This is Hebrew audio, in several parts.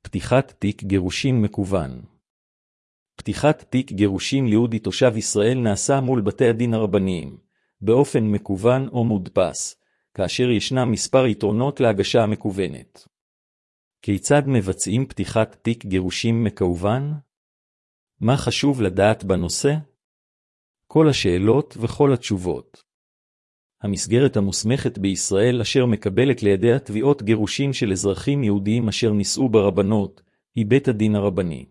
פתיחת תיק גירושים מקוון. פתיחת תיק גירושים ליהודי תושב ישראל נעשה מול בתי הדין הרבניים, באופן מקוון או מודפס, כאשר ישנם מספר יתרונות להגשה המקוונת. כיצד מבצעים פתיחת תיק גירושים מקוון? מה חשוב לדעת בנושא? כל השאלות וכל התשובות. המסגרת המוסמכת בישראל אשר מקבלת לידיה תביעות גירושים של אזרחים יהודיים אשר נישאו ברבנות, היא בית הדין הרבני.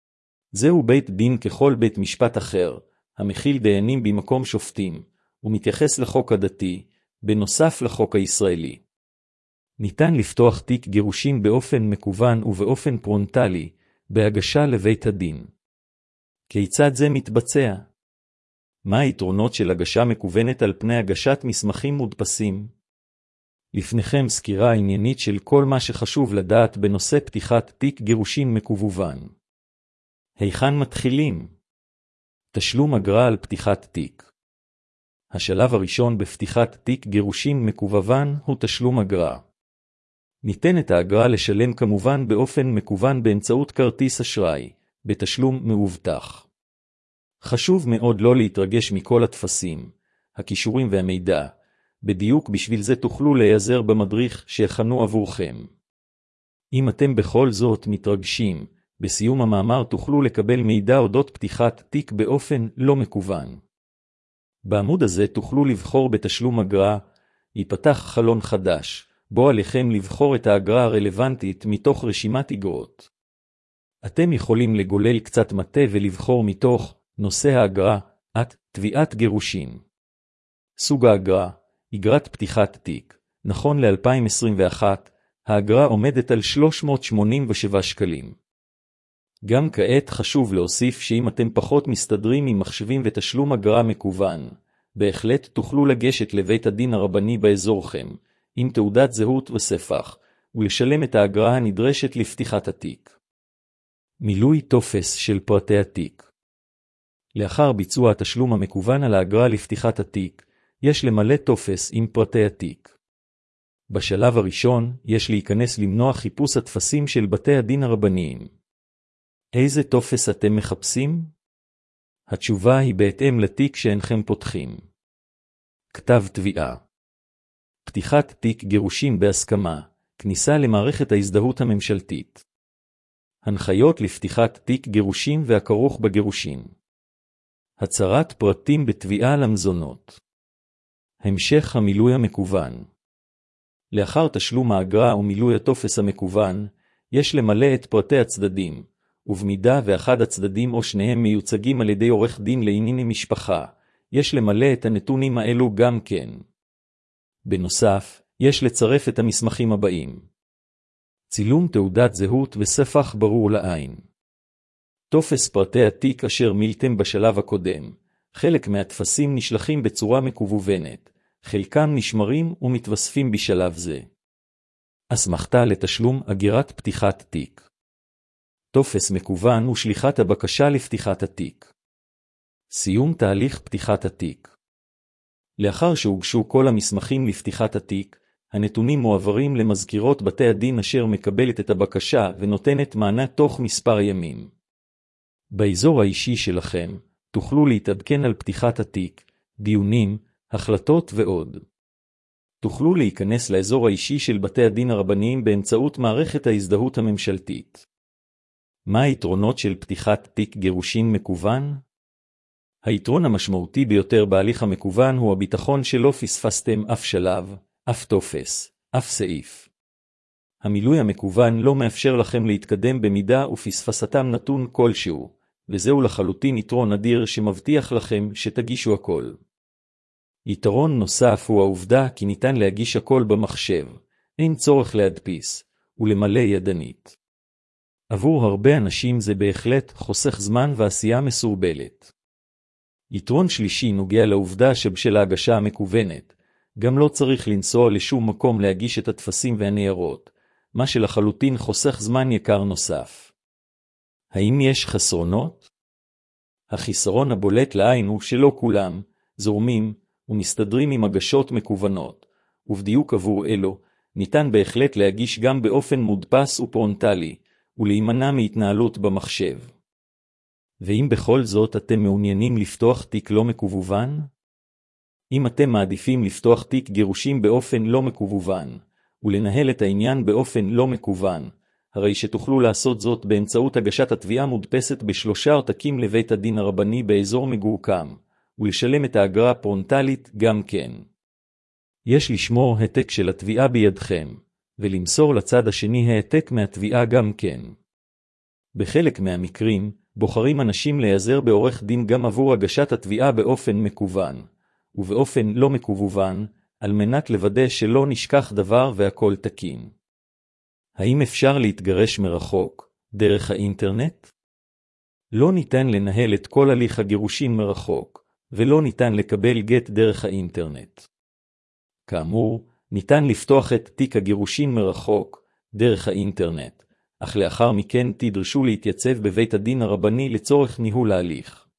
זהו בית דין ככל בית משפט אחר, המכיל דיינים במקום שופטים, ומתייחס לחוק הדתי, בנוסף לחוק הישראלי. ניתן לפתוח תיק גירושים באופן מקוון ובאופן פרונטלי, בהגשה לבית הדין. כיצד זה מתבצע? מה היתרונות של הגשה מקוונת על פני הגשת מסמכים מודפסים? לפניכם סקירה עניינית של כל מה שחשוב לדעת בנושא פתיחת תיק גירושים מקוון. היכן מתחילים? תשלום אגרה על פתיחת תיק. השלב הראשון בפתיחת תיק גירושים מקוון הוא תשלום אגרה. ניתן את האגרה לשלם כמובן באופן מקוון באמצעות כרטיס אשראי, בתשלום מאובטח. חשוב מאוד לא להתרגש מכל התפסים, הכישורים והמידע, בדיוק בשביל זה תוכלו להיעזר במדריך שהכנו עבורכם. אם אתם בכל זאת מתרגשים, בסיום המאמר תוכלו לקבל מידע אודות פתיחת תיק באופן לא מקוון. בעמוד הזה תוכלו לבחור בתשלום אגרה, ייפתח חלון חדש, בו עליכם לבחור את האגרה הרלוונטית מתוך רשימת אגרות. אתם יכולים לגולל קצת מטה ולבחור מתוך נושא האגרה, תביעת גירושים. סוג האגרה, אגרת פתיחת תיק. נכון ל-2021, האגרה עומדת על 387 שקלים. גם כעת חשוב להוסיף שאם אתם פחות מסתדרים עם מחשבים ותשלום אגרה מקוון, בהחלט תוכלו לגשת לבית הדין הרבני באזורכם, עם תעודת זהות וספח, ולשלם את האגרה הנדרשת לפתיחת התיק. מילוי טופס של פרטי התיק. לאחר ביצוע התשלום המקוון על האגרה לפתיחת התיק, יש למלא טופס עם פרטי התיק. בשלב הראשון, יש להיכנס למנוע חיפוש התפסים של בתי הדין הרבניים. איזה טופס אתם מחפשים? התשובה היא בהתאם לתיק שאינכם פותחים. כתב תביעה. פתיחת תיק גירושים בהסכמה, כניסה למערכת ההזדהות הממשלתית. הנחיות לפתיחת תיק גירושים והכרוך בגירושים. הצהרת פרטים בתביעה למזונות. המשך המילוי המקוון. לאחר תשלום האגרה או מילוי הטופס המקוון, יש למלא את פרטי הצדדים, ובמידה ואחד הצדדים או שניהם מיוצגים על ידי עורך דין לענייני משפחה, יש למלא את הנתונים האלו גם כן. בנוסף, יש לצרף את המסמכים הבאים. צילום תעודת זהות וספח ברור לעין. טופס פרטי התיק אשר מילאתם בשלב הקודם. חלק מהטפסים נשלחים בצורה מקוונת, חלקם נשמרים ומתווספים בשלב זה. אסמכתה לתשלום אגרת פתיחת תיק. טופס מקוון ושליחת הבקשה לפתיחת התיק. סיום תהליך פתיחת התיק. לאחר שהוגשו כל המסמכים לפתיחת התיק, הנתונים מועברים למזכירות בתי הדין אשר מקבלת את הבקשה ונותנת מענה תוך מספר ימים. באזור האישי שלכם, תוכלו להתעדכן על פתיחת התיק, דיונים, החלטות ועוד. תוכלו להיכנס לאזור האישי של בתי הדין הרבניים באמצעות מערכת ההזדהות הממשלתית. מה היתרונות של פתיחת תיק גירושים מקוון? היתרון המשמעותי ביותר בהליך המקוון הוא הביטחון שלא פספסתם אף שלב, אף טופס, אף סעיף. המילוי המקוון לא מאפשר לכם להתקדם במידה ופספסתם נתון כלשהו, וזהו לחלוטין יתרון אדיר שמבטיח לכם שתגישו הכל. יתרון נוסף הוא העובדה כי ניתן להגיש הכל במחשב, אין צורך להדפיס, ולמלא ידנית. עבור הרבה אנשים זה בהחלט חוסך זמן ועשייה מסורבלת. יתרון שלישי נוגע לעובדה שבשל ההגשה המקוונת, גם לא צריך לנסוע לשום מקום להגיש את הטפסים והניירות, מה שלחלוטין חוסך זמן יקר נוסף. האם יש חסרונות? החיסרון הבולט לעין הוא שלא כולם זורמים ומסתדרים עם הגשות מקוונות, ובדיוק עבור אלו ניתן בהחלט להגיש גם באופן מודפס ופרונטלי, ולהימנע מהתנהלות במחשב. ואם בכל זאת אתם מעוניינים לפתוח תיק לא מקוון? אם אתם מעדיפים לפתוח תיק גירושים באופן לא מקוון, ולנהל את העניין באופן לא מקוון, הרי שתוכלו לעשות זאת באמצעות הגשת התביעה מודפסת ב3 עותקים לבית הדין הרבני באזור מגורכם, ולשלם את האגרה הפרונטלית גם כן. יש לשמור העתק של התביעה בידכם, ולמסור לצד השני העתק מהתביעה גם כן. בחלק מהמקרים, בוחרים אנשים להיעזר בעורך דין גם עבור הגשת התביעה באופן מקוון, ובאופן לא מקוון, על מנת לוודא שלא נשכח דבר והכל תקין. האם אפשר להתגרש מרחוק, דרך האינטרנט? לא ניתן לנהל את כל הליך הגירושים מרחוק, ולא ניתן לקבל גט דרך האינטרנט. כאמור, ניתן לפתוח את תיק הגירושים מרחוק, דרך האינטרנט, אך לאחר מכן תדרשו להתייצב בבית הדין הרבני לצורך ניהול ההליך.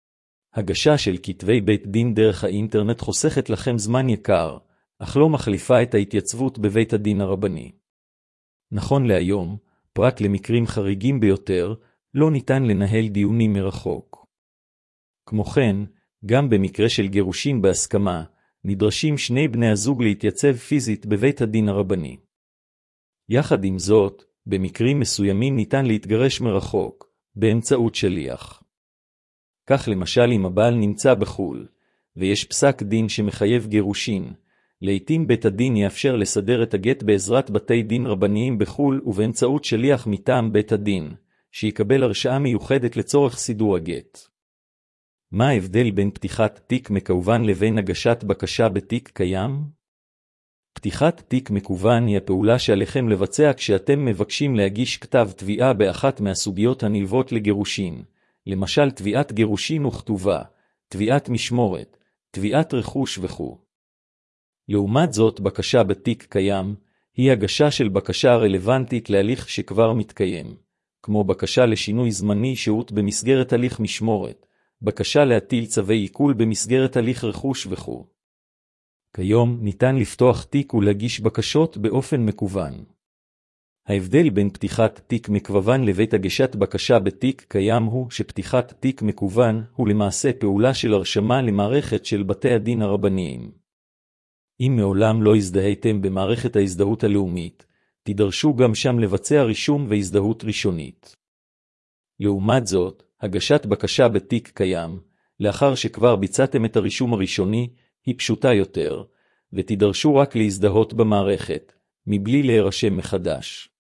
הגשה של כתבי בית דין דרך האינטרנט חוסכת לכם זמן יקר, אך לא מחליפה את ההתייצבות בבית הדין הרבני. נכון להיום, פרט למקרים חריגים ביותר, לא ניתן לנהל דיונים מרחוק. כמו כן, גם במקרה של גירושים בהסכמה, נדרשים שני בני הזוג להתייצב פיזית בבית הדין הרבני. יחד עם זאת, במקרים מסוימים ניתן להתגרש מרחוק, באמצעות שליח. כך למשל אם הבעל נמצא בחול, ויש פסק דין שמחייב גירושין, לעתים בית הדין יאפשר לסדר את הגט בעזרת בתי דין רבניים בחול ובאמצעות שליח מטעם בית הדין, שיקבל הרשאה מיוחדת לצורך סידור הגט. מה ההבדל בין פתיחת תיק מקוון לבין הגשת בקשה בתיק קיים? פתיחת תיק מקוון היא הפעולה שעליכם לבצע כשאתם מבקשים להגיש כתב תביעה באחת מהסוגיות הנלוות לגירושין, למשל תביעת גירושין וכתובה, תביעת משמורת, תביעת רכוש וכו'. לעומת זאת, בקשה בתיק קיים היא הגשה של בקשה רלוונטית להליך שכבר מתקיים, כמו בקשה לשינוי זמני שהות במסגרת הליך משמורת, בקשה להטיל צווי עיקול במסגרת הליך רכוש וכו'. כיום ניתן לפתוח תיק ולהגיש בקשות באופן מקוון. ההבדל בין פתיחת תיק מקוון לבית הגשת בקשה בתיק קיים הוא שפתיחת תיק מקוון הוא למעשה פעולה של הרשמה למערכת של בתי הדין הרבניים. אם מעולם לא הזדהיתם במערכת ההזדהות הלאומית, תידרשו גם שם לבצע רישום והזדהות ראשונית. לעומת זאת, הגשת בקשה בתיק קיים, לאחר שכבר ביצעתם את הרישום הראשוני, היא פשוטה יותר, ותידרשו רק להזדהות במערכת, מבלי להירשם מחדש.